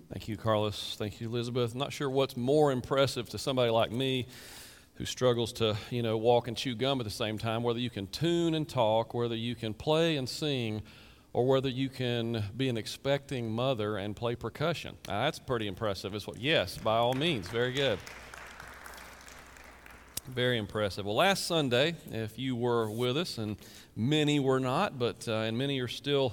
Thank you, Carlos. Thank you, Elizabeth. I'm not sure what's more impressive to somebody like me who struggles to, walk and chew gum at the same time, whether you can tune and talk, whether you can play and sing, or whether you can be an expecting mother and play percussion. That's pretty impressive. Yes, by all means. Very good. Very impressive. Well, last Sunday, if you were with us, and many were not, and many are still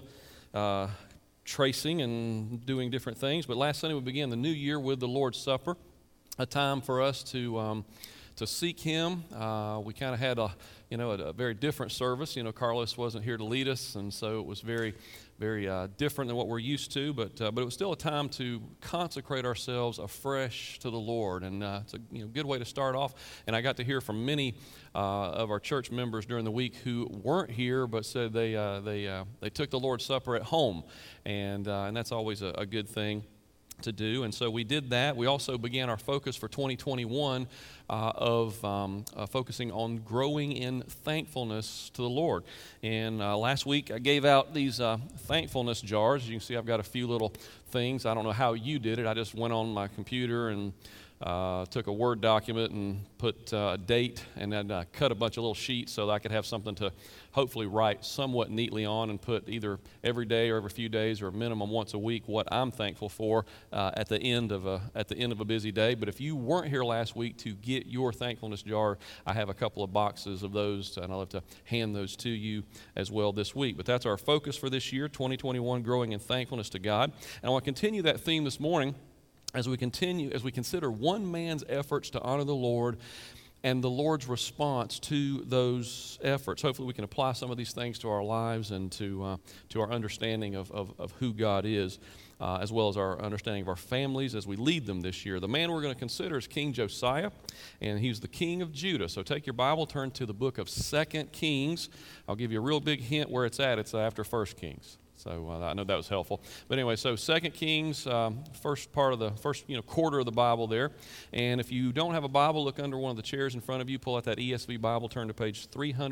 tracing and doing different things. But last Sunday we began the new year with the Lord's Supper, a time for us to seek Him. We kind of had a very different service. Carlos wasn't here to lead us, and so it was very, very different than what we're used to. But it was still a time to consecrate ourselves afresh to the Lord, and it's a good way to start off. And I got to hear from many of our church members during the week who weren't here, but said they took the Lord's Supper at home, and that's always a good thing to do. And so we did that. We also began our focus for 2021 of focusing on growing in thankfulness to the Lord. And last week I gave out these thankfulness jars. As you can see, I've got a few little things. I don't know how you did it. I just went on my computer and took a Word document and put a date, and then cut a bunch of little sheets so that I could have something to hopefully write somewhat neatly on, and put either every day or every few days or minimum once a week what I'm thankful for at the end of a busy day. But if you weren't here last week to get your thankfulness jar, I have a couple of boxes of those, and I'll have to hand those to you as well this week. But that's our focus for this year, 2021, growing in thankfulness to God. And I want to continue that theme this morning as we consider one man's efforts to honor the Lord and the Lord's response to those efforts. Hopefully we can apply some of these things to our lives and to our understanding of who God is, as well as our understanding of our families as we lead them this year. The man we're going to consider is King Josiah, and he's the king of Judah. So take your Bible, turn to the book of 2 Kings. I'll give you a real big hint where it's at. It's after 1 Kings. So I know that was helpful. But anyway, so 2 Kings, first quarter of the Bible there. And if you don't have a Bible, look under one of the chairs in front of you, pull out that ESV Bible, turn to page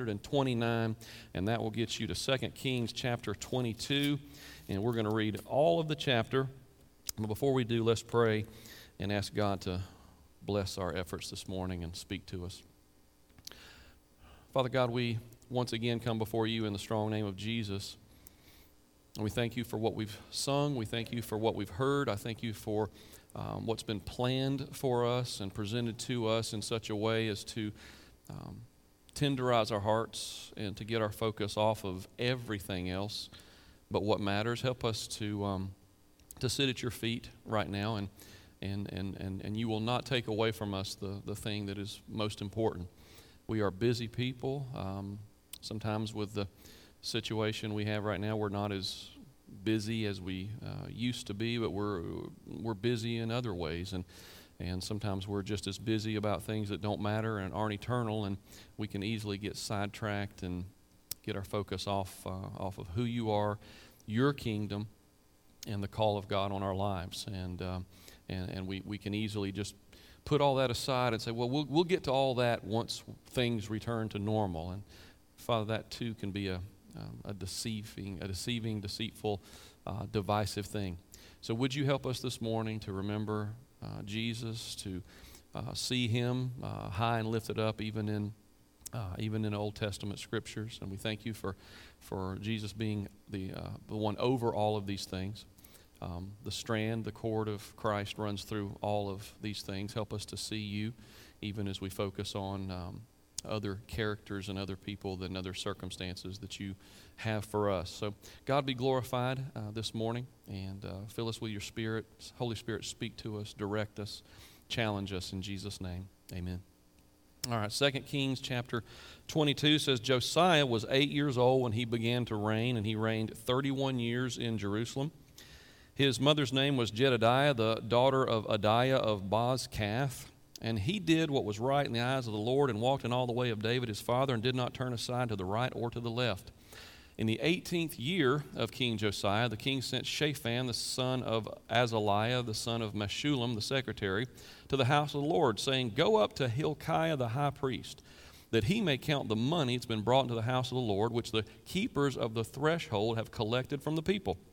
329, and that will get you to 2 Kings chapter 22. And we're going to read all of the chapter. But before we do, let's pray and ask God to bless our efforts this morning and speak to us. Father God, we once again come before you in the strong name of Jesus. And we thank you for what we've sung. We thank you for what we've heard. I thank you for what's been planned for us and presented to us in such a way as to tenderize our hearts and to get our focus off of everything else but what matters. Help us to sit at your feet right now, and you will not take away from us the thing that is most important. We are busy people. Sometimes with the situation we have right now, we're not as busy as we used to be, but we're busy in other ways, and sometimes we're just as busy about things that don't matter and aren't eternal, and we can easily get sidetracked and get our focus off of who you are, your kingdom, and the call of God on our lives, and we can easily just put all that aside and say, well, we'll get to all that once things return to normal. And Father, that too can be a deceiving, deceitful, divisive thing. So would you help us this morning to remember Jesus, to see Him high and lifted up, even in Old Testament scriptures. And we thank you for Jesus being the one over all of these things. The cord of Christ runs through all of these things. Help us to see you, even as we focus on other characters and other people and other circumstances that you have for us. So God be glorified this morning, and fill us with your Spirit. Holy Spirit, speak to us, direct us, challenge us in Jesus' name. Amen. All right, 2 Kings chapter 22 says, Josiah was 8 years old when he began to reign, and he reigned 31 years in Jerusalem. His mother's name was Jedidiah, the daughter of Adiah of Bozkath. And he did what was right in the eyes of the Lord and walked in all the way of David his father and did not turn aside to the right or to the left. In the 18th year of King Josiah, the king sent Shaphan, the son of Azaliah, the son of Meshullam, the secretary, to the house of the Lord, saying, Go up to Hilkiah the high priest, that he may count the money that's been brought into the house of the Lord, which the keepers of the threshold have collected from the people.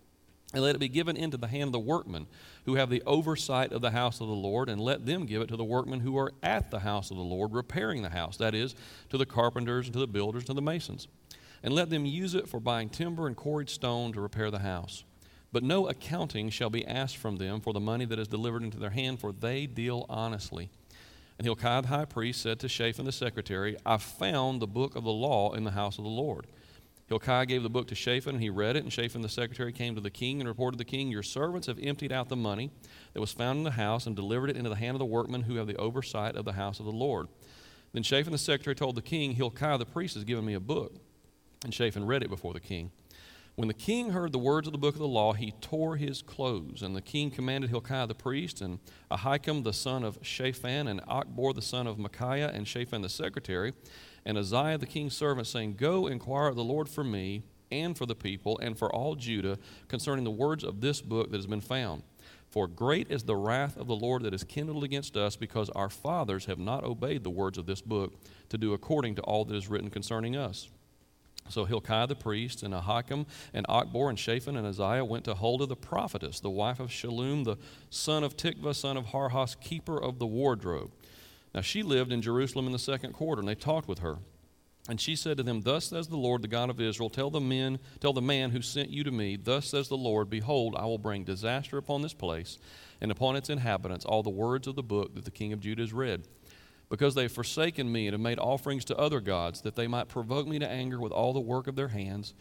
And let it be given into the hand of the workmen who have the oversight of the house of the Lord, and let them give it to the workmen who are at the house of the Lord, repairing the house, that is, to the carpenters, and to the builders, and to the masons. And let them use it for buying timber and quarried stone to repair the house. But no accounting shall be asked from them for the money that is delivered into their hand, for they deal honestly. And Hilkiah the high priest said to Shaphan the secretary, I found the book of the law in the house of the Lord. Hilkiah gave the book to Shaphan, and he read it, and Shaphan the secretary came to the king and reported to the king, Your servants have emptied out the money that was found in the house and delivered it into the hand of the workmen who have the oversight of the house of the Lord. Then Shaphan the secretary told the king, Hilkiah the priest has given me a book. And Shaphan read it before the king. When the king heard the words of the book of the law, he tore his clothes. And the king commanded Hilkiah the priest, and Ahikam the son of Shaphan, and Achbor the son of Micaiah, and Shaphan the secretary, and Uzziah the king's servant, saying, Go inquire of the Lord for me, and for the people, and for all Judah, concerning the words of this book that has been found. For great is the wrath of the Lord that is kindled against us, because our fathers have not obeyed the words of this book, to do according to all that is written concerning us. So Hilkiah the priest, and Ahikam, and Achbor, and Shaphan, and Uzziah went to Huldah the prophetess, the wife of Shallum, the son of Tikvah, son of Harhas, keeper of the wardrobe. Now she lived in Jerusalem in the second quarter, and they talked with her. And she said to them, Thus says the Lord, the God of Israel, tell the man who sent you to me, Thus says the Lord, Behold, I will bring disaster upon this place, and upon its inhabitants all the words of the book that the king of Judah has read. Because they have forsaken me and have made offerings to other gods, that they might provoke me to anger with all the work of their hands.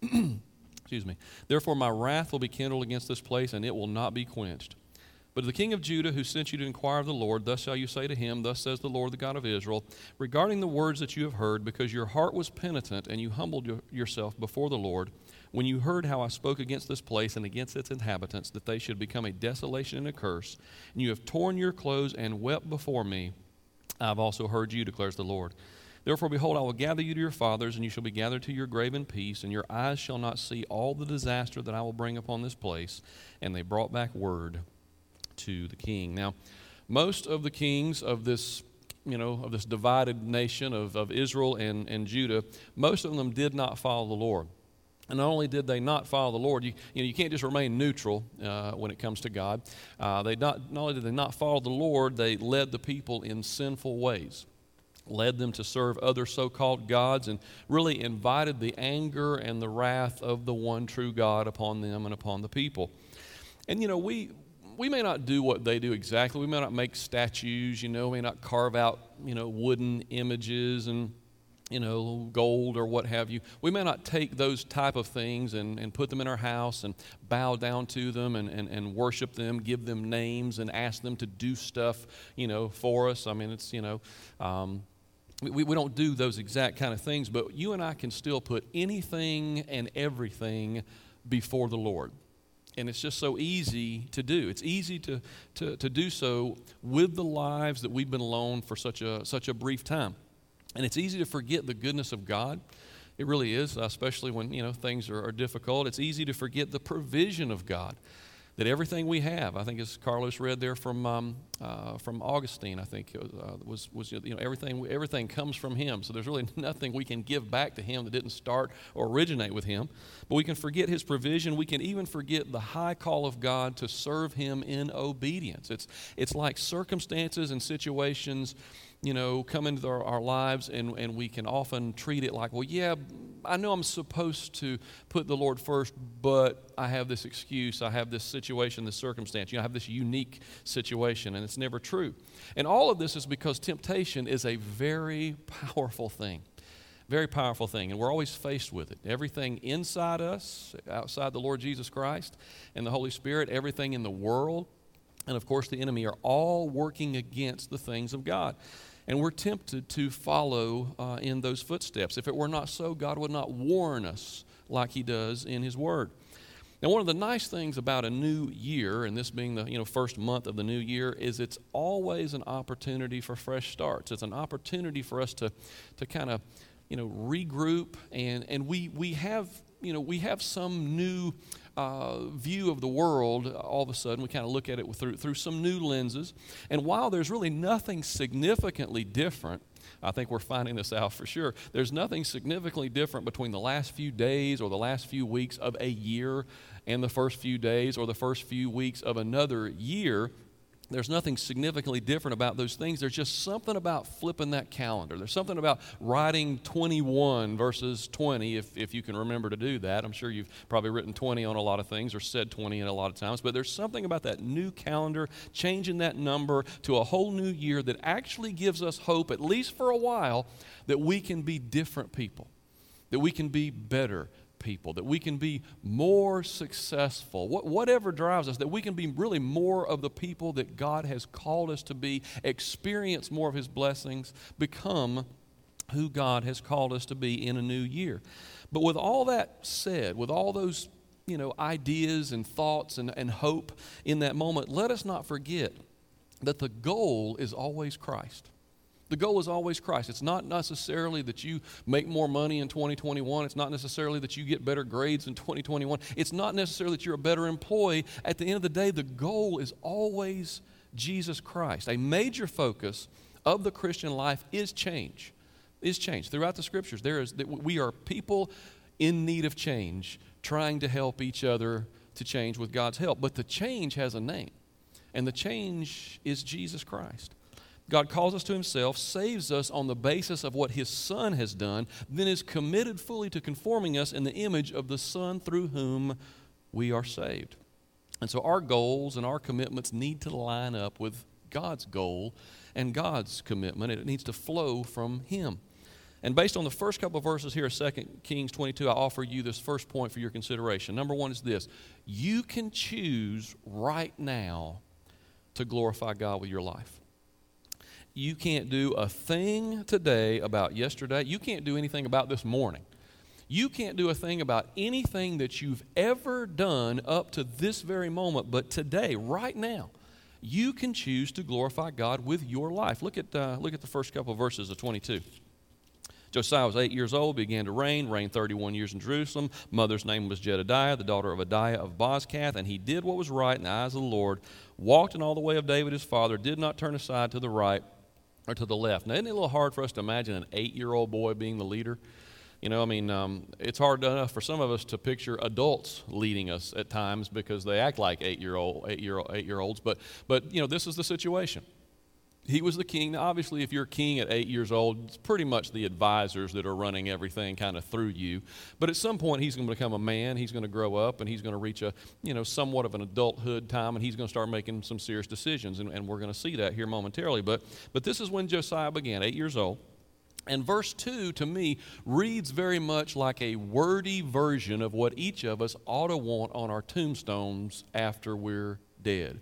Excuse me. Therefore my wrath will be kindled against this place, and it will not be quenched. But to the king of Judah, who sent you to inquire of the Lord, thus shall you say to him, Thus says the Lord, the God of Israel, regarding the words that you have heard, because your heart was penitent, and you humbled yourself before the Lord, when you heard how I spoke against this place and against its inhabitants, that they should become a desolation and a curse, and you have torn your clothes and wept before me, I have also heard you, declares the Lord. Therefore, behold, I will gather you to your fathers, and you shall be gathered to your grave in peace, and your eyes shall not see all the disaster that I will bring upon this place. And they brought back word to the king. Now, most of the kings of this, of this divided nation of Israel and Judah, most of them did not follow the Lord. And not only did they not follow the Lord, you can't just remain neutral when it comes to God. Not only did they not follow the Lord, they led the people in sinful ways, led them to serve other so-called gods, and really invited the anger and the wrath of the one true God upon them and upon the people. And we may not do what they do exactly. We may not make statues. We may not carve out wooden images and gold or what have you. We may not take those type of things and put them in our house and bow down to them and worship them, give them names and ask them to do stuff, for us. I mean, it's, we don't do those exact kind of things, but you and I can still put anything and everything before the Lord. And it's just so easy to do. It's easy to do so with the lives that we've been alone for such a brief time. And it's easy to forget the goodness of God. It really is, especially when things are difficult. It's easy to forget the provision of God, that everything we have. I think as Carlos read there from Augustine, I think was everything comes from Him. So there's really nothing we can give back to Him that didn't start or originate with Him. But we can forget His provision. We can even forget the high call of God to serve Him in obedience. It's like circumstances and situations come into our lives, and we can often treat it like, well, yeah, I know I'm supposed to put the Lord first, but I have this excuse, I have this situation, this circumstance, I have this unique situation, and it's never true. And all of this is because temptation is a very powerful thing. Very powerful thing, and we're always faced with it. Everything inside us, outside the Lord Jesus Christ and the Holy Spirit, everything in the world, and of course the enemy are all working against the things of God. And we're tempted to follow in those footsteps. If it were not so, God would not warn us like He does in His Word. Now, one of the nice things about a new year, and this being the first month of the new year, is it's always an opportunity for fresh starts. It's an opportunity for us to kind of regroup, and we have some new view of the world. All of a sudden we kind of look at it through some new lenses, and while there's really nothing significantly different, I think we're finding this out for sure, there's nothing significantly different between the last few days or the last few weeks of a year and the first few days or the first few weeks of another year, there's nothing significantly different about those things. There's just something about flipping that calendar. There's something about writing 21 versus 20, if you can remember to do that. I'm sure you've probably written 20 on a lot of things or said 20 in a lot of times, but there's something about that new calendar, changing that number to a whole new year that actually gives us hope, at least for a while, that we can be different people, that we can be better people, that we can be more successful, whatever drives us, that we can be really more of the people that God has called us to be, experience more of His blessings, become who God has called us to be in a new year. But with all that said, with all those ideas and thoughts and hope in that moment, let us not forget that the goal is always Christ. The goal is always Christ. It's not necessarily that you make more money in 2021. It's not necessarily that you get better grades in 2021. It's not necessarily that you're a better employee. At the end of the day, the goal is always Jesus Christ. A major focus of the Christian life is change. Throughout the Scriptures, we are people in need of change, trying to help each other to change with God's help. But the change has a name, and the change is Jesus Christ. God calls us to Himself, saves us on the basis of what His Son has done, then is committed fully to conforming us in the image of the Son through whom we are saved. And so our goals and our commitments need to line up with God's goal and God's commitment. It needs to flow from Him. And based on the first couple of verses here of 2 Kings 22, I offer you this first point for your consideration. Number one is this: you can choose right now to glorify God with your life. You can't do a thing today about yesterday. You can't do anything about this morning. You can't do a thing about anything that you've ever done up to this very moment. But today, right now, you can choose to glorify God with your life. Look at the first couple of verses of 22. Josiah was 8 years old, began to reigned 31 years in Jerusalem. Mother's name was Jedediah, the daughter of Adiah of Bozkath, and he did what was right in the eyes of the Lord, walked in all the way of David his father, did not turn aside to the right or to the left. Now, isn't it a little hard for us to imagine an 8-year-old boy being the leader? It's hard enough for some of us to picture adults leading us at times because they act like 8-year-olds. But this is the situation. He was the king. Now, obviously, if you're a king at 8 years old, it's pretty much the advisors that are running everything kind of through you. But at some point, he's going to become a man. He's going to grow up, and he's going to reach a, somewhat of an adulthood time, and he's going to start making some serious decisions. And we're going to see that here momentarily. But this is when Josiah began, 8 years old. And verse 2, to me, reads very much like a wordy version of what each of us ought to want on our tombstones after we're dead.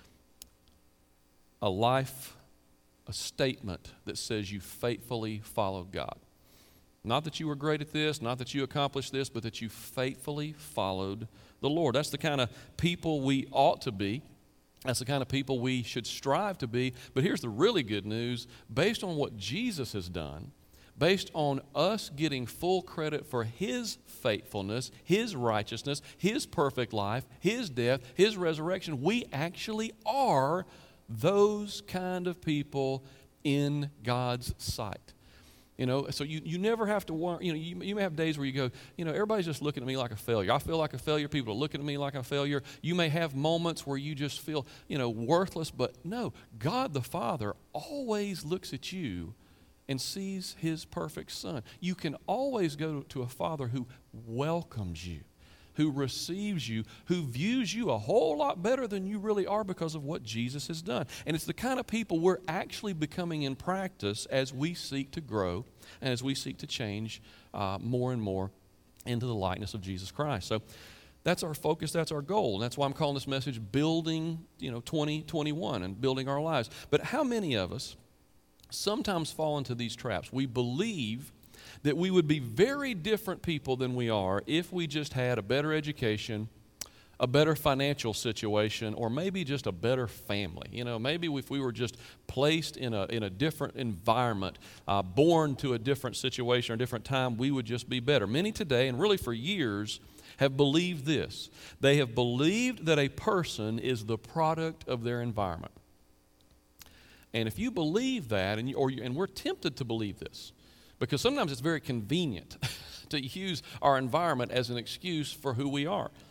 A statement that says you faithfully followed God. Not that you were great at this, not that you accomplished this, but that you faithfully followed the Lord. That's the kind of people we ought to be. That's the kind of people we should strive to be. But here's the really good news. Based on what Jesus has done, based on us getting full credit for His faithfulness, His righteousness, His perfect life, His death, His resurrection, we actually are those kind of people in God's sight. So you never have to worry. You may have days where you go, everybody's just looking at me like a failure. I feel like a failure. People are looking at me like a failure. You may have moments where you just feel, worthless. But no, God the Father always looks at you and sees His perfect Son. You can always go to a Father who welcomes you, who receives you, who views you a whole lot better than you really are because of what Jesus has done. And it's the kind of people we're actually becoming in practice as we seek to grow and as we seek to change more and more into the likeness of Jesus Christ. So that's our focus, that's our goal. And that's why I'm calling this message Building 2021 and building our lives. But how many of us sometimes fall into these traps? We believe that we would be very different people than we are if we just had a better education, a better financial situation, or maybe just a better family. Maybe if we were just placed in a different environment, born to a different situation or a different time, we would just be better. Many today, and really for years, have believed this. They have believed that a person is the product of their environment. And if you believe that, and we're tempted to believe this, because sometimes it's very convenient to use our environment as an excuse for who we are.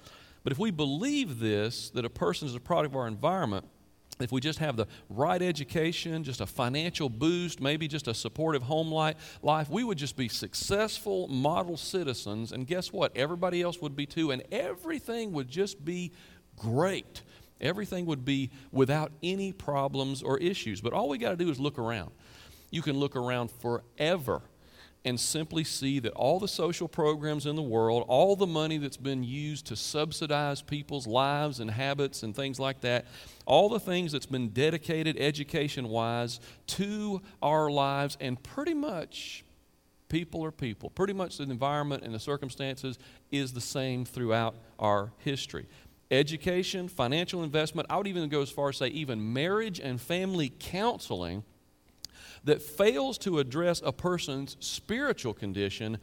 But if we believe this, that a person is a product of our environment, if we just have the right education, just a financial boost, maybe just a supportive home life, we would just be successful model citizens. And guess what? Everybody else would be too, and everything would just be great. Everything would be without any problems or issues. But all we got to do is look around. You can look around forever and simply see that all the social programs in the world, all the money that's been used to subsidize people's lives and habits and things like that, all the things that's been dedicated education-wise to our lives, and pretty much people are people. Pretty much the environment and the circumstances is the same throughout our history. Education, financial investment, I would even go as far as say even marriage and family counseling that fails to address a person's spiritual condition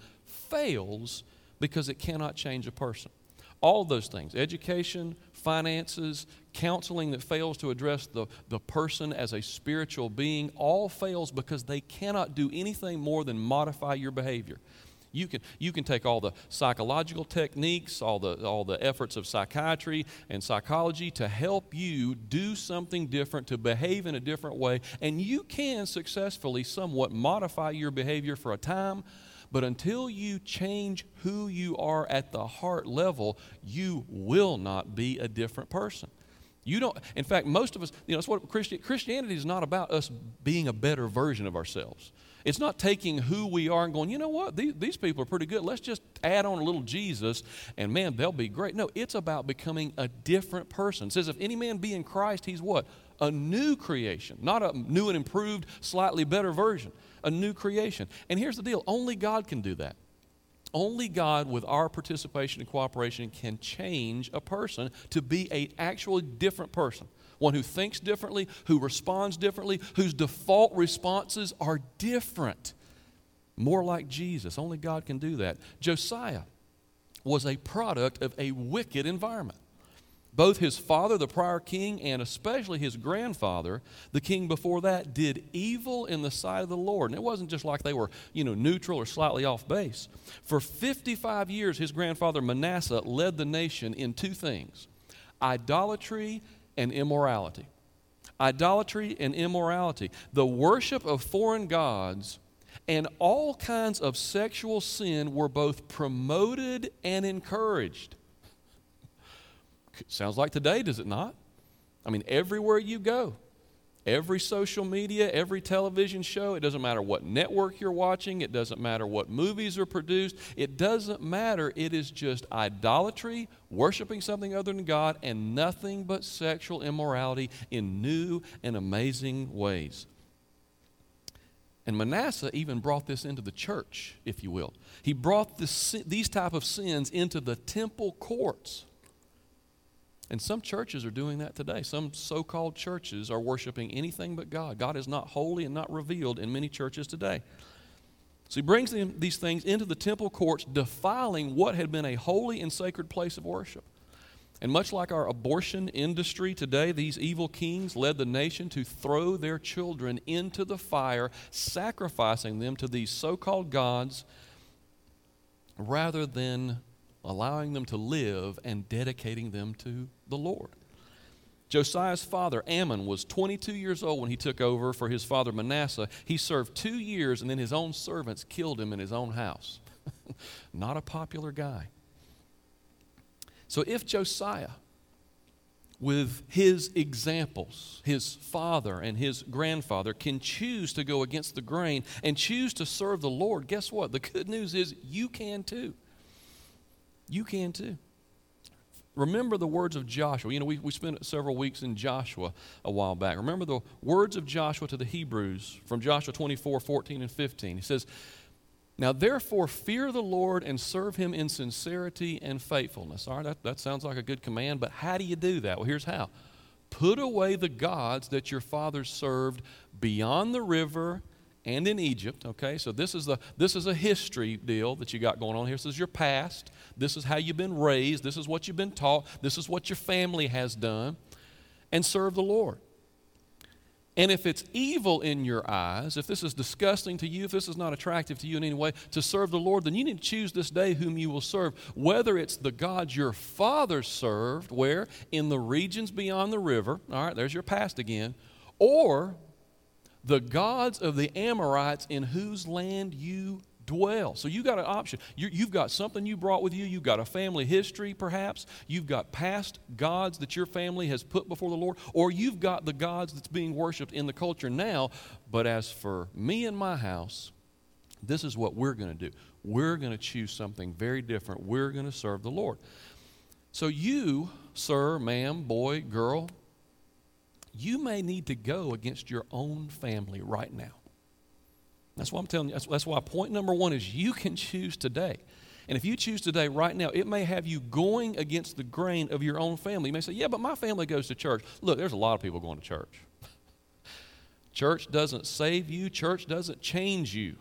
fails because it cannot change a person. All those things, education, finances, counseling that fails to address the person as a spiritual being, all fails because they cannot do anything more than modify your behavior. You can take all the psychological techniques, all the efforts of psychiatry and psychology to help you do something different, to behave in a different way, and you can successfully somewhat modify your behavior for a time, but until you change who you are at the heart level, you will not be a different person. You don't. In fact, most of us, that's what Christianity is not about us being a better version of ourselves. It's not taking who we are and going, you know what, these people are pretty good. Let's just add on a little Jesus, and man, they'll be great. No, it's about becoming a different person. It says, if any man be in Christ, he's what? A new creation. Not a new and improved, slightly better version. A new creation. And here's the deal. Only God can do that. Only God, with our participation and cooperation, can change a person to be an actually different person. One who thinks differently, who responds differently, whose default responses are different. More like Jesus. Only God can do that. Josiah was a product of a wicked environment. Both his father, the prior king, and especially his grandfather, the king before that, did evil in the sight of the Lord. And it wasn't just like they were, neutral or slightly off base. For 55 years, his grandfather Manasseh led the nation in two things: idolatry and immorality. Idolatry and immorality. The worship of foreign gods and all kinds of sexual sin were both promoted and encouraged. Sounds like today, does it not? I mean, everywhere you go, every social media, every television show, it doesn't matter what network you're watching, it doesn't matter what movies are produced, it doesn't matter. It is just idolatry, worshiping something other than God, and nothing but sexual immorality in new and amazing ways. And Manasseh even brought this into the church, if you will. He brought these type of sins into the temple courts. And some churches are doing that today. Some so-called churches are worshiping anything but God. God is not holy and not revealed in many churches today. So he brings these things into the temple courts, defiling what had been a holy and sacred place of worship. And much like our abortion industry today, these evil kings led the nation to throw their children into the fire, sacrificing them to these so-called gods rather than allowing them to live and dedicating them to the Lord. Josiah's father, Ammon, was 22 years old when he took over for his father Manasseh. He served 2 years, and then his own servants killed him in his own house. Not a popular guy. So if Josiah, with his examples, his father and his grandfather, can choose to go against the grain and choose to serve the Lord, guess what? The good news is you can too. You can too. Remember the words of Joshua. We spent several weeks in Joshua a while back. Remember the words of Joshua to the Hebrews from Joshua 24:14 and 15. He says, "Now therefore fear the Lord and serve him in sincerity and faithfulness." All right, that sounds like a good command, but how do you do that? Well, here's how. Put away the gods that your fathers served beyond the river and in Egypt. Okay, so this is a history deal that you got going on here. This is your past. This is how you've been raised. This is what you've been taught. This is what your family has done. And serve the Lord. And if it's evil in your eyes, if this is disgusting to you, if this is not attractive to you in any way to serve the Lord, then you need to choose this day whom you will serve. Whether it's the gods your fathers served, where? In the regions beyond the river, all right, there's your past again, or the gods of the Amorites in whose land you dwell. So you got an option. You've got something you brought with you. You've got a family history, perhaps. You've got past gods that your family has put before the Lord, or you've got the gods that's being worshiped in the culture now. But as for me and my house, this is what we're going to do. We're going to choose something very different. We're going to serve the Lord. So you, sir, ma'am, boy, girl, you may need to go against your own family right now. That's why I'm telling you. That's why point number one is you can choose today. And if you choose today, right now, it may have you going against the grain of your own family. You may say, yeah, but my family goes to church. Look, there's a lot of people going to church. Church doesn't save you. Church doesn't change you.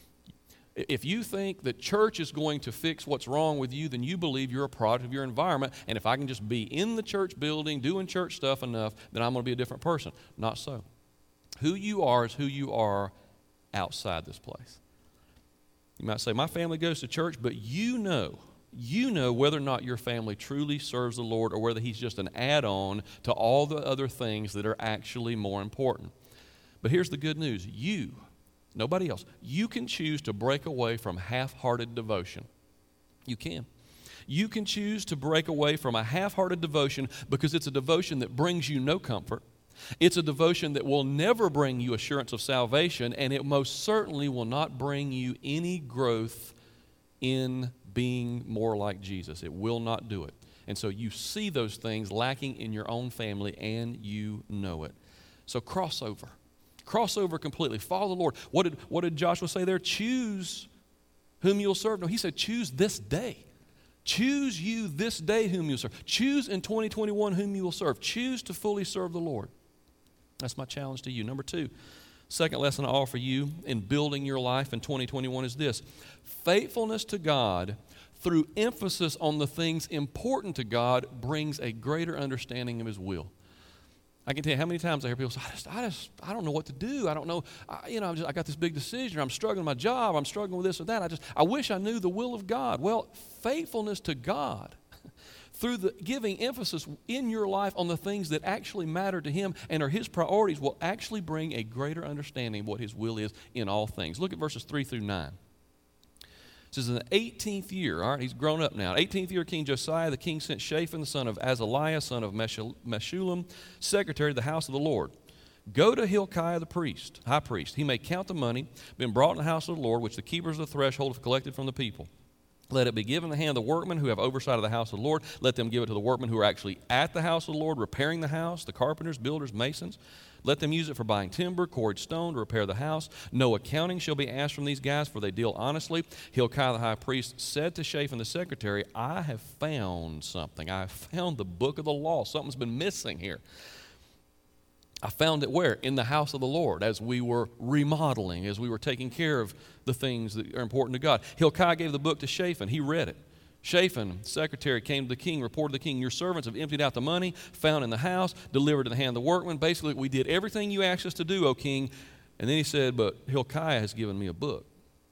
If you think that church is going to fix what's wrong with you, then you believe you're a product of your environment, and if I can just be in the church building, doing church stuff enough, then I'm going to be a different person. Not so. Who you are is who you are outside this place. You might say, my family goes to church, but you know whether or not your family truly serves the Lord or whether he's just an add-on to all the other things that are actually more important. But here's the good news. You, nobody else, you can choose to break away from half-hearted devotion. You can. You can choose to break away from a half-hearted devotion because it's a devotion that brings you no comfort. It's a devotion that will never bring you assurance of salvation, and it most certainly will not bring you any growth in being more like Jesus. It will not do it. And so you see those things lacking in your own family, and you know it. So cross over. Cross over completely. Follow the Lord. What did Joshua say there? Choose whom you'll serve. No, he said choose this day. Choose you this day whom you'll serve. Choose in 2021 whom you will serve. Choose to fully serve the Lord. That's my challenge to you. Number two, second lesson I offer you in building your life in 2021 is this. Faithfulness to God through emphasis on the things important to God brings a greater understanding of his will. I can tell you how many times I hear people say, I don't know what to do. I don't know, I got this big decision. I'm struggling with my job. I'm struggling with this or that. I wish I knew the will of God. Well, faithfulness to God through the giving emphasis in your life on the things that actually matter to him and are his priorities will actually bring a greater understanding of what his will is in all things. Look at verses 3 through 9. It says, in the 18th year, all right, he's grown up now. 18th year of King Josiah, the king sent Shaphan, the son of Azaliah, son of Meshullam, secretary of the house of the Lord. Go to Hilkiah the high priest. He may count the money, been brought in the house of the Lord, which the keepers of the threshold have collected from the people. Let it be given in the hand of the workmen who have oversight of the house of the Lord. Let them give it to the workmen who are actually at the house of the Lord, repairing the house, the carpenters, builders, masons. Let them use it for buying timber, quarried stone to repair the house. No accounting shall be asked from these guys, for they deal honestly. Hilkiah the high priest said to Shaphan the secretary, I have found something. I have found the book of the law. Something's been missing here. I found it where? In the house of the Lord, as we were remodeling, as we were taking care of the things that are important to God. Hilkiah gave the book to Shaphan. He read it. Shaphan, secretary, came to the king, reported to the king, your servants have emptied out the money found in the house, delivered to the hand of the workman. Basically, we did everything you asked us to do, O king. And then he said, but Hilkiah has given me a book.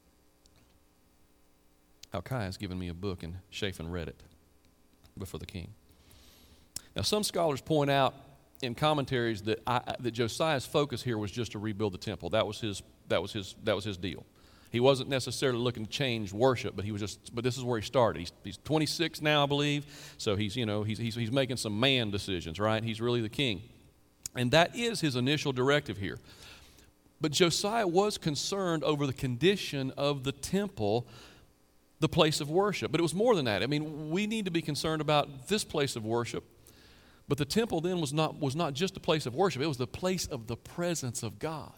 Hilkiah has given me a book, and Shaphan read it before the king. Now, some scholars point out in commentaries that Josiah's focus here was just to rebuild the temple. That was his deal. He wasn't necessarily looking to change worship, but this is where he started. He's 26 now, I believe. So he's making some man decisions, right? He's really the king. And that is his initial directive here. But Josiah was concerned over the condition of the temple, the place of worship. But it was more than that. I mean, we need to be concerned about this place of worship. But the temple then was not just a place of worship. It was the place of the presence of God.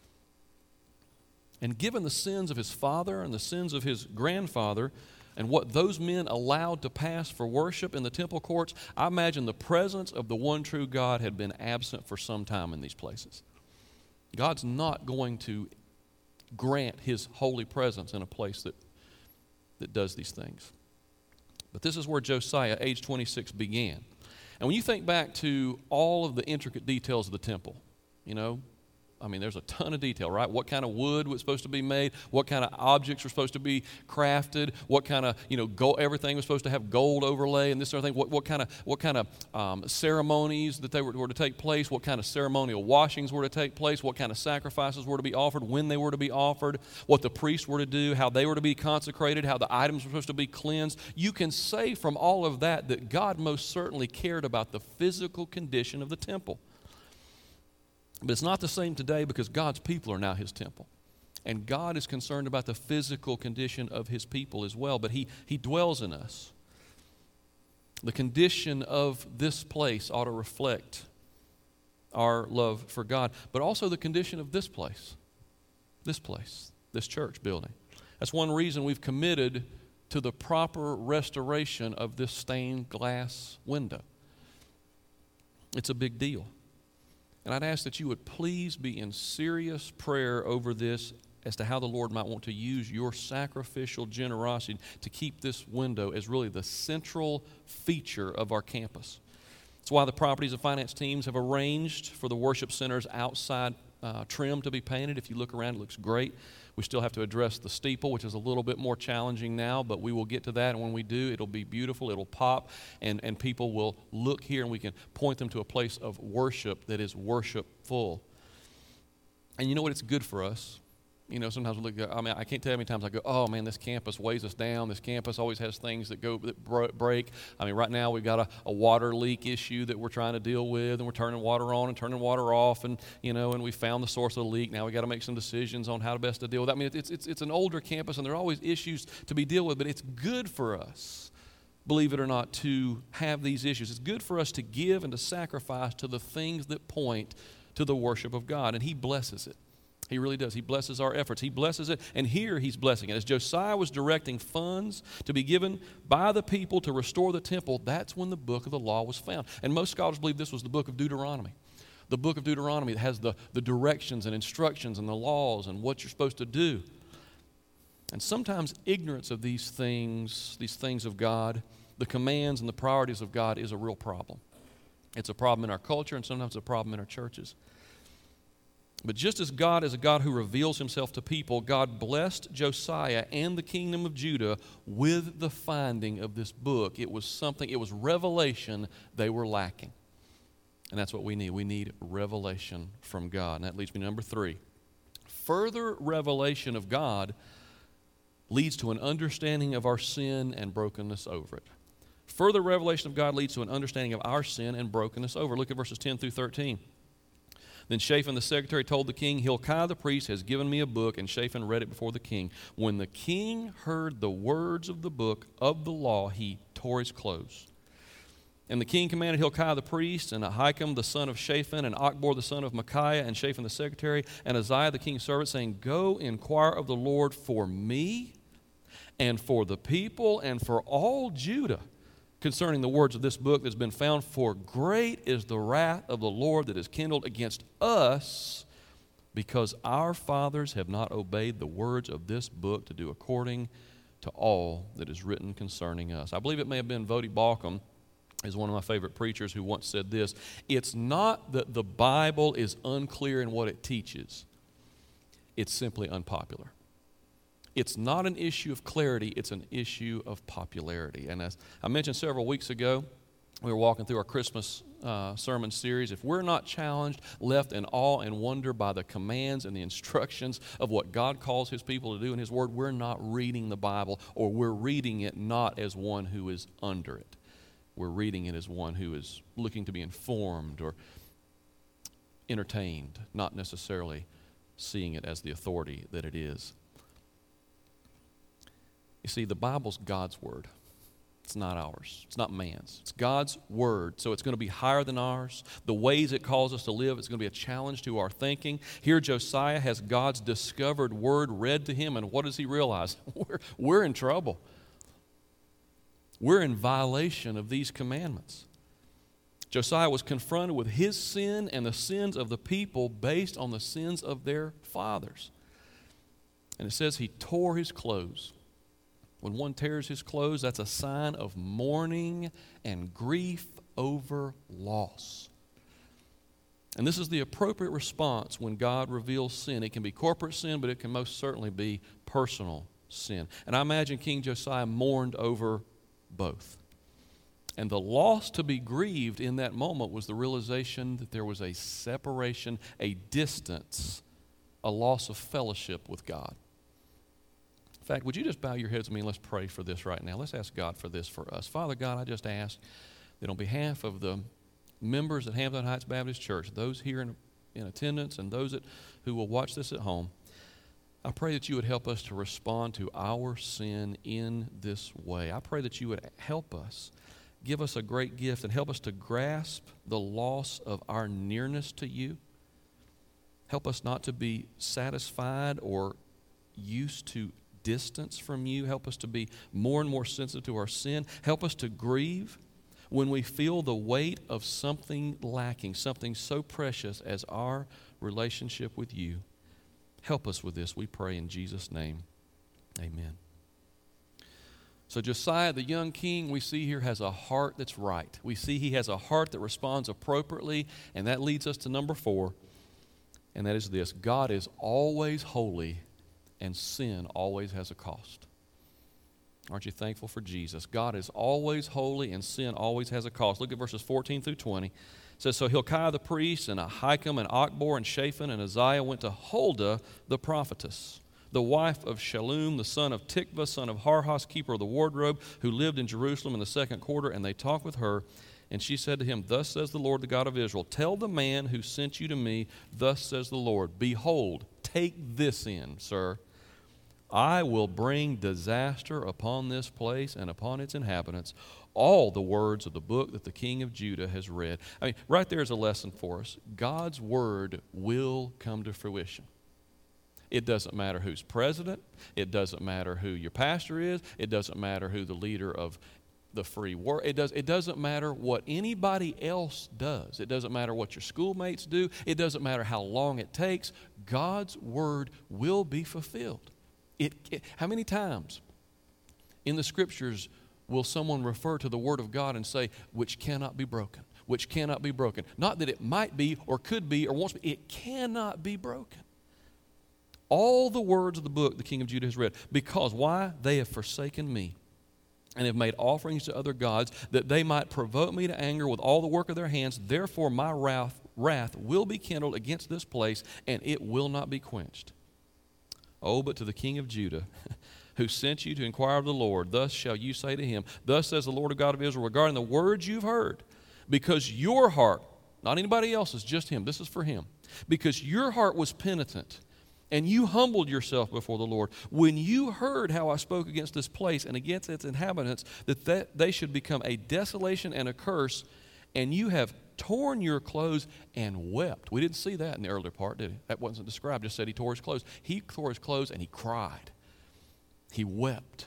And given the sins of his father and the sins of his grandfather and what those men allowed to pass for worship in the temple courts, I imagine the presence of the one true God had been absent for some time in these places. God's not going to grant his holy presence in a place that does these things. But this is where Josiah, age 26, began. And when you think back to all of the intricate details of the temple, I mean, there's a ton of detail, right? What kind of wood was supposed to be made, what kind of objects were supposed to be crafted, what kind of, gold, everything was supposed to have gold overlay and this sort of thing, what kind of ceremonies that they were to take place, what kind of ceremonial washings were to take place, what kind of sacrifices were to be offered, when they were to be offered, what the priests were to do, how they were to be consecrated, how the items were supposed to be cleansed. You can say from all of that God most certainly cared about the physical condition of the temple. But it's not the same today because God's people are now His temple. And God is concerned about the physical condition of His people as well, but He dwells in us. The condition of this place ought to reflect our love for God, but also the condition of this place, this church building. That's one reason we've committed to the proper restoration of this stained glass window. It's a big deal. And I'd ask that you would please be in serious prayer over this as to how the Lord might want to use your sacrificial generosity to keep this window as really the central feature of our campus. That's why the properties and finance teams have arranged for the worship center's outside trim to be painted. If you look around, it looks great. We still have to address the steeple, which is a little bit more challenging now, but we will get to that, and when we do, it'll be beautiful, it'll pop, and people will look here, and we can point them to a place of worship that is worshipful. And you know what? It's good for us. Sometimes we look, I can't tell you how many times I go, oh man, this campus weighs us down. This campus always has things that break. Right now we've got a water leak issue that we're trying to deal with, and we're turning water on and turning water off, and and we found the source of the leak. Now we got to make some decisions on how best to deal with that. It's an older campus, and there are always issues to be dealt with, but it's good for us, believe it or not, to have these issues. It's good for us to give and to sacrifice to the things that point to the worship of God, and He blesses it. He really does. He blesses our efforts. He blesses it, and here He's blessing it. As Josiah was directing funds to be given by the people to restore the temple, that's when the book of the law was found. And most scholars believe this was the book of Deuteronomy. The book of Deuteronomy that has the directions and instructions and the laws and what you're supposed to do. And sometimes ignorance of these things of God, the commands and the priorities of God, is a real problem. It's a problem in our culture, and sometimes a problem in our churches. But just as God is a God who reveals Himself to people, God blessed Josiah and the kingdom of Judah with the finding of this book. It was revelation they were lacking. And that's what we need. We need revelation from God. And that leads me to number 3. Further revelation of God leads to an understanding of our sin and brokenness over it. Further revelation of God leads to an understanding of our sin and brokenness over it. Look at verses 10 through 13. Then Shaphan the secretary told the king, Hilkiah the priest has given me a book, and Shaphan read it before the king. When the king heard the words of the book of the law, he tore his clothes. And the king commanded Hilkiah the priest, and Ahikam the son of Shaphan, and Achbor the son of Micaiah, and Shaphan the secretary, and Uzziah the king's servant, saying, Go inquire of the Lord for me, and for the people, and for all Judah, concerning the words of this book that's been found, for great is the wrath of the Lord that is kindled against us, because our fathers have not obeyed the words of this book to do according to all that is written concerning us. I believe it may have been Voddie Baucham, is one of my favorite preachers, who once said this: it's not that the Bible is unclear in what it teaches, it's simply unpopular. It's not an issue of clarity, it's an issue of popularity. And as I mentioned several weeks ago, we were walking through our Christmas sermon series. If we're not challenged, left in awe and wonder by the commands and the instructions of what God calls His people to do in His Word, we're not reading the Bible, or we're reading it not as one who is under it. We're reading it as one who is looking to be informed or entertained, not necessarily seeing it as the authority that it is. You see, the Bible's God's Word. It's not ours. It's not man's. It's God's Word, so it's going to be higher than ours. The ways it calls us to live, it's going to be a challenge to our thinking. Here, Josiah has God's discovered Word read to him, and what does he realize? We're in trouble. We're in violation of these commandments. Josiah was confronted with his sin and the sins of the people based on the sins of their fathers. And it says he tore his clothes. When one tears his clothes, that's a sign of mourning and grief over loss. And this is the appropriate response when God reveals sin. It can be corporate sin, but it can most certainly be personal sin. And I imagine King Josiah mourned over both. And the loss to be grieved in that moment was the realization that there was a separation, a distance, a loss of fellowship with God. In fact, would you just bow your heads with me and let's pray for this right now. Let's ask God for this for us. Father God, I just ask that on behalf of the members at Hampton Heights Baptist Church, those here in attendance and those who will watch this at home, I pray that you would help us to respond to our sin in this way. I pray that you would help us, give us a great gift, and help us to grasp the loss of our nearness to you. Help us not to be satisfied or used to distance from you. Help us to be more and more sensitive to our sin. Help us to grieve when we feel the weight of something lacking, something so precious as our relationship with you. Help us with this, we pray in Jesus' name. Amen. So Josiah, the young king, we see here has a heart that's right. We see he has a heart that responds appropriately, and that leads us to number 4, and that is this: God is always holy, and sin always has a cost. Aren't you thankful for Jesus? God is always holy, and sin always has a cost. Look at verses 14 through 20. It says, So Hilkiah the priest, and Ahikam, and Achbor, and Shaphan, and Uzziah went to Huldah the prophetess, the wife of Shallum, the son of Tikvah, son of Harhas, keeper of the wardrobe, who lived in Jerusalem in the second quarter, and they talked with her. And she said to him, Thus says the Lord, the God of Israel, Tell the man who sent you to me, Thus says the Lord, Behold, take this in, sir. I will bring disaster upon this place and upon its inhabitants, all the words of the book that the king of Judah has read. I mean, right there is a lesson for us. God's word will come to fruition. It doesn't matter who's president. It doesn't matter who your pastor is. It doesn't matter who the leader of the free world. It doesn't matter what anybody else does. It doesn't matter what your schoolmates do. It doesn't matter how long it takes. God's word will be fulfilled. How many times in the Scriptures will someone refer to the Word of God and say, which cannot be broken, which cannot be broken? Not that it might be or could be or wants to be. It cannot be broken. All the words of the book the king of Judah has read. Because, why? They have forsaken me and have made offerings to other gods, that they might provoke me to anger with all the work of their hands. Therefore my wrath will be kindled against this place, and it will not be quenched. Oh, but to the king of Judah, who sent you to inquire of the Lord, thus shall you say to him, Thus says the Lord God of Israel, regarding the words you've heard, because your heart, not anybody else's, just him, this is for him, because your heart was penitent, and you humbled yourself before the Lord, when you heard how I spoke against this place and against its inhabitants, that they should become a desolation and a curse, and you have torn your clothes and wept. We didn't see that in the earlier part, did he? That wasn't described, just said he tore his clothes. He tore his clothes and he cried. He wept.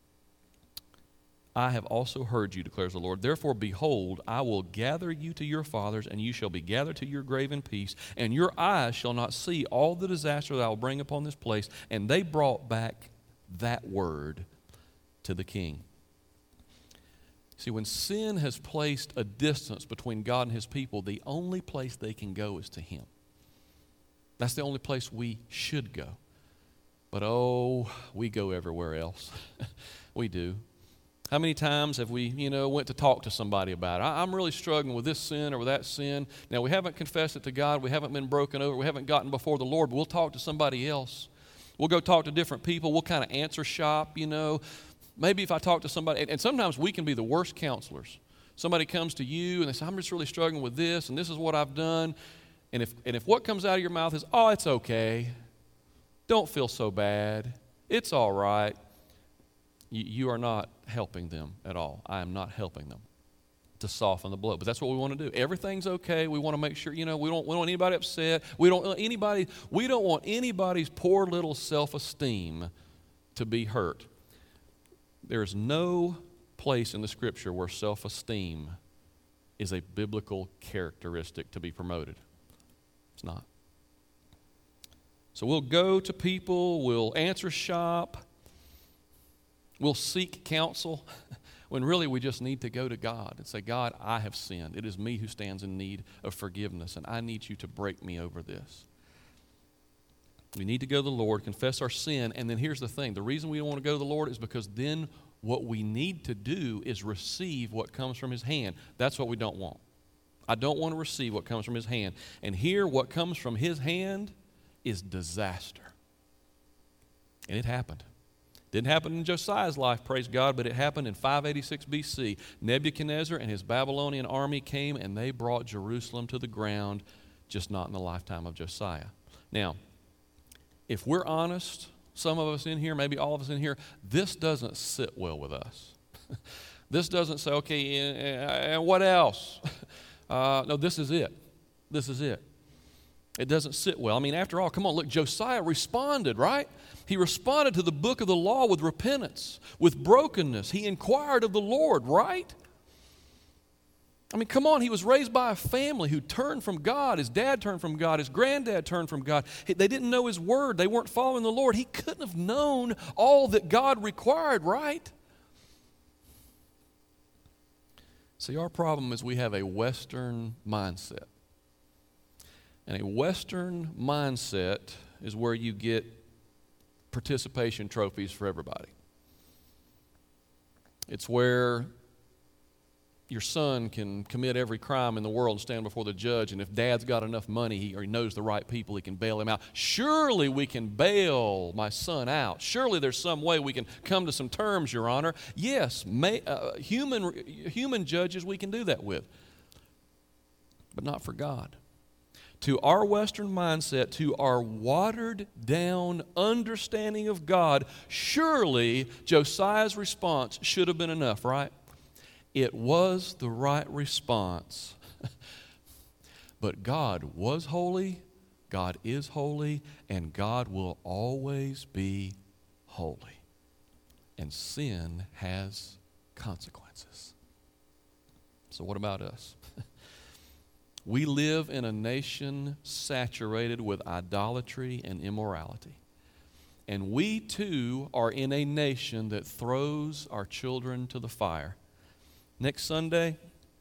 I have also heard you, declares the Lord. Therefore, behold, I will gather you to your fathers, and you shall be gathered to your grave in peace, and your eyes shall not see all the disaster that I will bring upon this place. And they brought back that word to the king. See, when sin has placed a distance between God and his people, the only place they can go is to him. That's the only place we should go. But we go everywhere else. We do. How many times have we, went to talk to somebody about it? I'm really struggling with this sin or with that sin. Now, we haven't confessed it to God. We haven't been broken over. We haven't gotten before the Lord, but we'll talk to somebody else. We'll go talk to different people. We'll kind of answer shop, Maybe if I talk to somebody, and sometimes we can be the worst counselors. Somebody comes to you and they say, I'm just really struggling with this, and this is what I've done. And if what comes out of your mouth is, it's okay. Don't feel so bad. It's all right. You are not helping them at all. I am not helping them to soften the blow. But that's what we want to do. Everything's okay. We want to make sure, we don't want anybody upset. We don't want anybody's poor little self-esteem to be hurt. There's no place in the Scripture where self-esteem is a biblical characteristic to be promoted. It's not. So we'll go to people, we'll answer shop, we'll seek counsel, when really we just need to go to God and say, God, I have sinned. It is me who stands in need of forgiveness, and I need you to break me over this. We need to go to the Lord, confess our sin, and then here's the thing. The reason we don't want to go to the Lord is because then what we need to do is receive what comes from His hand. That's what we don't want. I don't want to receive what comes from His hand. And here, what comes from His hand is disaster. And it happened. Didn't happen in Josiah's life, praise God, but it happened in 586 BC. Nebuchadnezzar and his Babylonian army came and they brought Jerusalem to the ground, just not in the lifetime of Josiah. Now, if we're honest, some of us in here, maybe all of us in here, this doesn't sit well with us. This doesn't say, okay, and what else? No, this is it. This is it. It doesn't sit well. I mean, after all, come on, look, Josiah responded, right? He responded to the book of the law with repentance, with brokenness. He inquired of the Lord, right? I mean, come on, he was raised by a family who turned from God. His dad turned from God. His granddad turned from God. They didn't know His word. They weren't following the Lord. He couldn't have known all that God required, right? See, our problem is we have a Western mindset. And a Western mindset is where you get participation trophies for everybody. It's where your son can commit every crime in the world and stand before the judge, and if dad's got enough money or he knows the right people, he can bail him out. Surely we can bail my son out. Surely there's some way we can come to some terms, Your Honor. Yes, human judges we can do that with, but not for God. To our Western mindset, to our watered-down understanding of God, surely Josiah's response should have been enough, right? It was the right response. But God was holy, God is holy, and God will always be holy. And sin has consequences. So what about us? We live in a nation saturated with idolatry and immorality. And we too are in a nation that throws our children to the fire. Next Sunday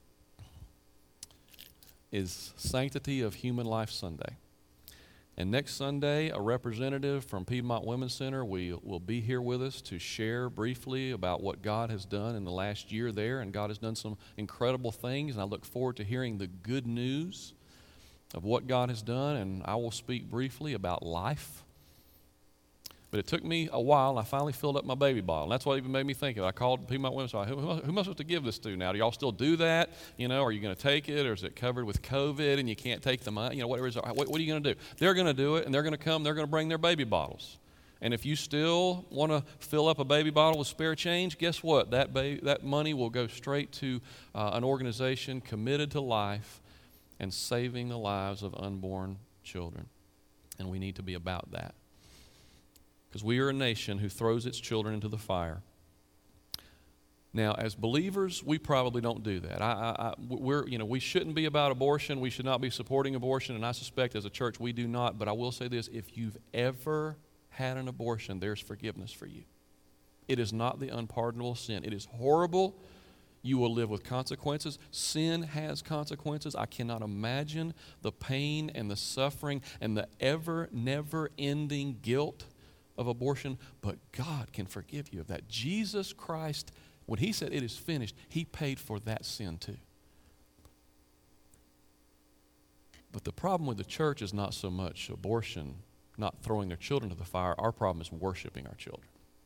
is Sanctity of Human Life Sunday. And next Sunday, a representative from Piedmont Women's Center will be here with us to share briefly about what God has done in the last year there. And God has done some incredible things, and I look forward to hearing the good news of what God has done. And I will speak briefly about life. But it took me a while, and I finally filled up my baby bottle. And that's what even made me think of it. I called Piedmont Women's Center. Who am I supposed to give this to now? Do y'all still do that? You know, are you going to take it, or is it covered with COVID and you can't take the money? You know, whatever it is. What are you going to do? They're going to do it, and they're going to come. They're going to bring their baby bottles. And if you still want to fill up a baby bottle with spare change, guess what? That money will go straight to an organization committed to life and saving the lives of unborn children. And we need to be about that. Because we are a nation who throws its children into the fire. Now, as believers, we probably don't do that. We shouldn't be about abortion. We should not be supporting abortion, and I suspect as a church we do not. But I will say this, if you've ever had an abortion, there's forgiveness for you. It is not the unpardonable sin. It is horrible. You will live with consequences. Sin has consequences. I cannot imagine the pain and the suffering and the never-ending guilt of abortion, but God can forgive you of that. Jesus Christ, when He said it is finished, He paid for that sin too. But the problem with the church is not so much abortion, not throwing their children to the fire. Our problem is worshiping our children.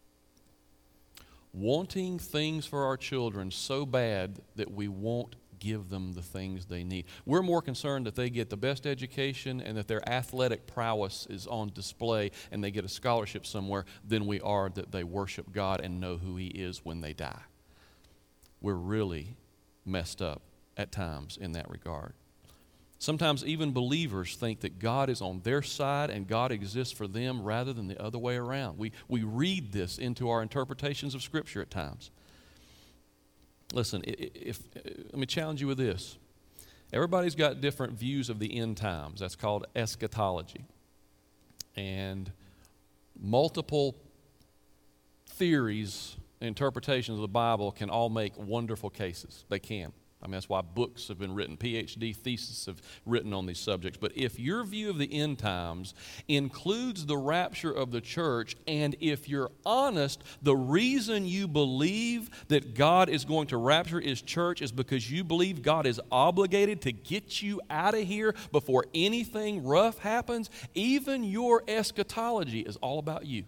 Wanting things for our children so bad that we won't give them the things they need. We're more concerned that they get the best education and that their athletic prowess is on display and they get a scholarship somewhere than we are that they worship God and know who He is when they die. We're really messed up at times in that regard. Sometimes even believers think that God is on their side and God exists for them rather than the other way around. We read this into our interpretations of Scripture at times. Listen, let me challenge you with this. Everybody's got different views of the end times. That's called eschatology. And multiple theories interpretations of the Bible can all make wonderful cases. They can. I mean, that's why books have been written. PhD theses have written on these subjects. But if your view of the end times includes the rapture of the church, and if you're honest, the reason you believe that God is going to rapture His church is because you believe God is obligated to get you out of here before anything rough happens, even your eschatology is all about you.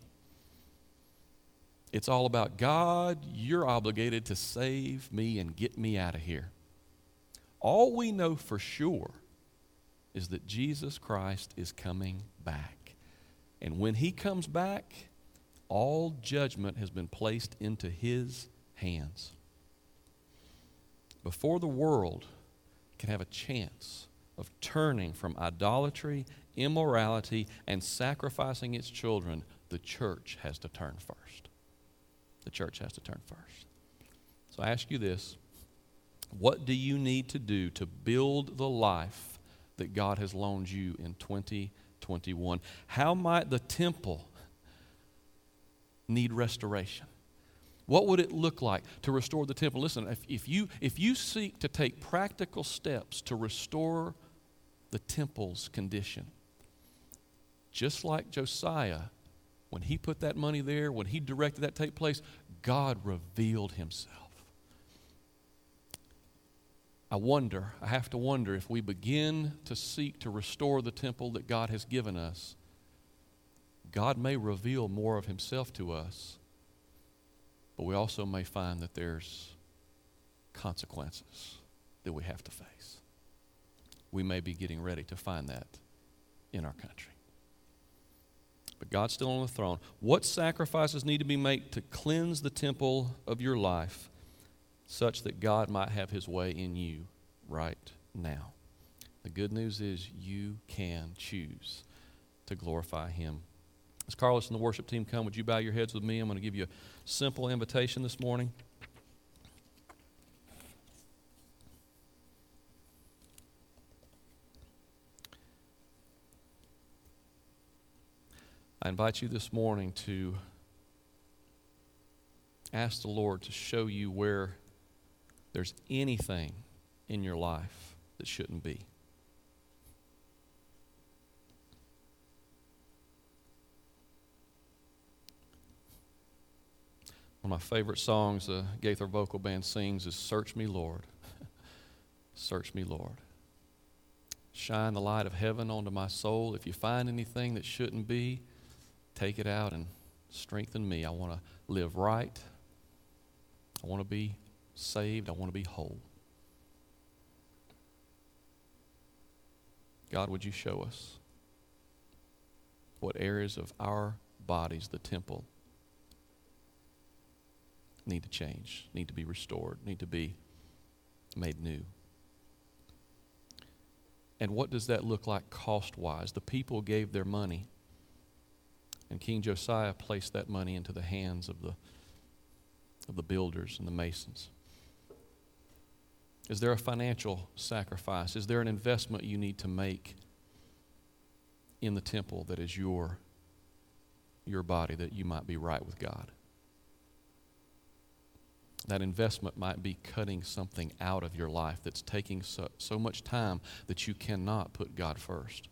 It's all about God, you're obligated to save me and get me out of here. All we know for sure is that Jesus Christ is coming back. And when He comes back, all judgment has been placed into His hands. Before the world can have a chance of turning from idolatry, immorality, and sacrificing its children, the church has to turn first. The church has to turn first. So I ask you this. What do you need to do to build the life that God has loaned you in 2021? How might the temple need restoration? What would it look like to restore the temple? Listen, if you seek to take practical steps to restore the temple's condition, just like Josiah, when he put that money there, when he directed that to take place, God revealed Himself. I have to wonder if we begin to seek to restore the temple that God has given us, God may reveal more of Himself to us, but we also may find that there's consequences that we have to face. We may be getting ready to find that in our country. But God's still on the throne. What sacrifices need to be made to cleanse the temple of your life such that God might have His way in you right now? The good news is you can choose to glorify Him. As Carlos and the worship team come, would you bow your heads with me? I'm going to give you a simple invitation this morning. I invite you this morning to ask the Lord to show you where there's anything in your life that shouldn't be. One of my favorite songs the Gaither Vocal Band sings is "Search Me, Lord." Search me, Lord. Shine the light of heaven onto my soul. If you find anything that shouldn't be, take it out and strengthen me. I want to live right. I want to be saved. I want to be whole. God, would you show us what areas of our bodies, the temple, need to change, need to be restored, need to be made new? And what does that look like cost-wise? The people gave their money, and King Josiah placed that money into the hands of the builders and the masons. Is there a financial sacrifice? Is there an investment you need to make in the temple that is your body, that you might be right with God? That investment might be cutting something out of your life that's taking so much time that you cannot put God first.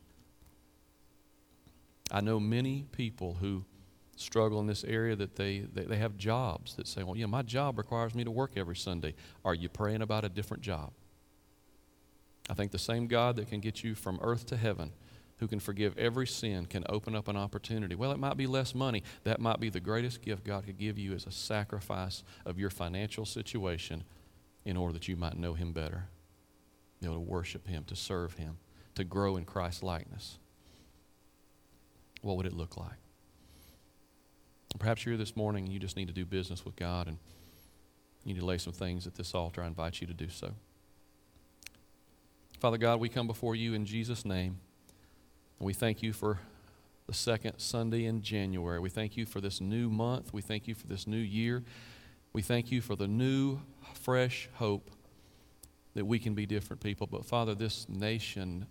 I know many people who struggle in this area that they have jobs that say, well, yeah, my job requires me to work every Sunday. Are you praying about a different job? I think the same God that can get you from earth to heaven, who can forgive every sin, can open up an opportunity. Well, it might be less money. That might be the greatest gift God could give you as a sacrifice of your financial situation in order that you might know Him better, be able to worship Him, to serve Him, to grow in Christ's likeness. What would it look like? Perhaps you're here this morning and you just need to do business with God and you need to lay some things at this altar. I invite you to do so. Father God, we come before you in Jesus' name. And we thank you for the second Sunday in January. We thank you for this new month. We thank you for this new year. We thank you for the new, fresh hope that we can be different people. But Father, this nation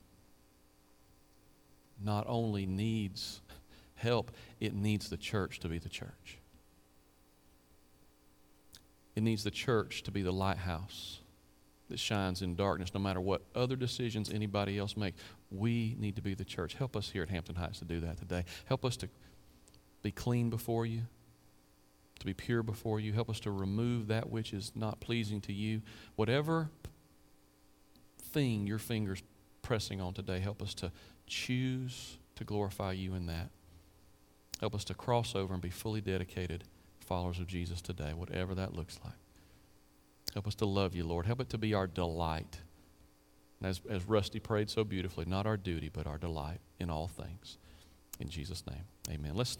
not only needs help, it needs the church to be the church. It needs the church to be the lighthouse that shines in darkness no matter what other decisions anybody else makes. We need to be the church. Help us here at Hampton Heights to do that today. Help us to be clean before you, to be pure before you. Help us to remove that which is not pleasing to you. Whatever thing your finger's pressing on today, help us to choose to glorify you in that. Help us to cross over and be fully dedicated followers of Jesus today, whatever that looks like. Help us to love you, Lord. Help it to be our delight. And as Rusty prayed so beautifully, not our duty, but our delight in all things. In Jesus' name, amen. Let's